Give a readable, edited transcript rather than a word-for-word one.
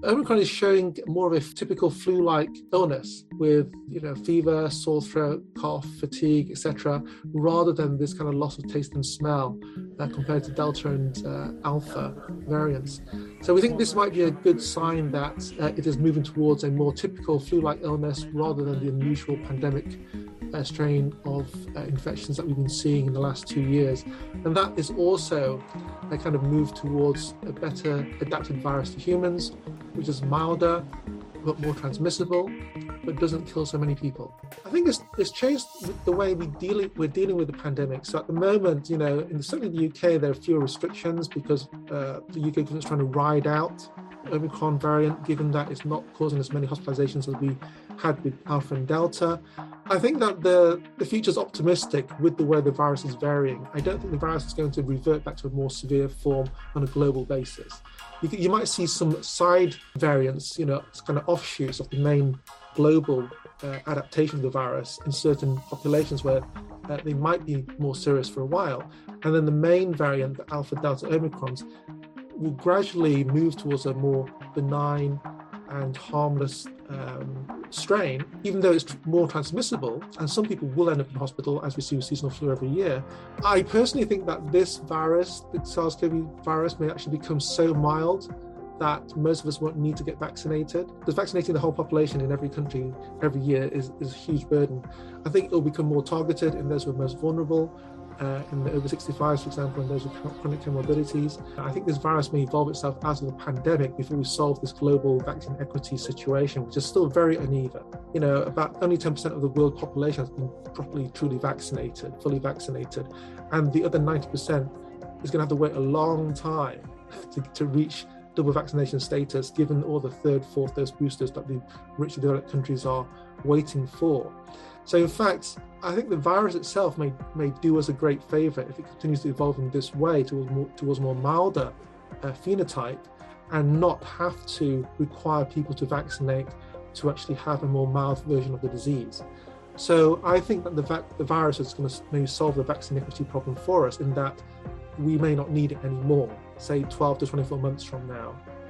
Omicron is showing more of a typical flu-like illness with, fever, sore throat, cough, fatigue, etc., rather than this kind of loss of taste and smell compared to Delta and Alpha variants. So we think this might be a good sign that it is moving towards a more typical flu-like illness rather than the unusual pandemic strain of infections that we've been seeing in the last 2 years. And that is also a kind of move towards a better adapted virus to humans, which is milder, but more transmissible, but doesn't kill so many people. I think it's changed the way we're dealing with the pandemic. So at the moment, certainly in the UK, there are fewer restrictions because the UK government's trying to ride out Omicron variant, given that it's not causing as many hospitalizations as we had with Alpha and Delta. I think that the future is optimistic with the way the virus is varying. I don't think the virus is going to revert back to a more severe form on a global basis. You might see some side variants, kind of offshoots of the main global adaptation of the virus in certain populations where they might be more serious for a while. And then the main variant, the Alpha, Delta, Omicrons, will gradually move towards a more benign and harmless strain, even though it's more transmissible, and some people will end up in hospital, as we see with seasonal flu every year. I personally think that this virus, the SARS-CoV virus, may actually become so mild that most of us won't need to get vaccinated, because vaccinating the whole population in every country every year is a huge burden. I think it will become more targeted in those who are most vulnerable, in the over 65s, for example, and those with chronic comorbidities. I think this virus may evolve itself out of the pandemic before we solve this global vaccine equity situation, which is still very uneven. About only 10% of the world population has been properly, truly vaccinated, fully vaccinated, and the other 90% is going to have to wait a long time to reach double vaccination status, given all the third, fourth dose boosters that the rich developed countries are waiting for. So in fact, I think the virus itself may do us a great favor if it continues to evolve in this way towards more milder phenotype, and not have to require people to vaccinate to actually have a more mild version of the disease. So I think that the virus is going to maybe solve the vaccine equity problem for us, in that we may not need it anymore, say 12 to 24 months from now.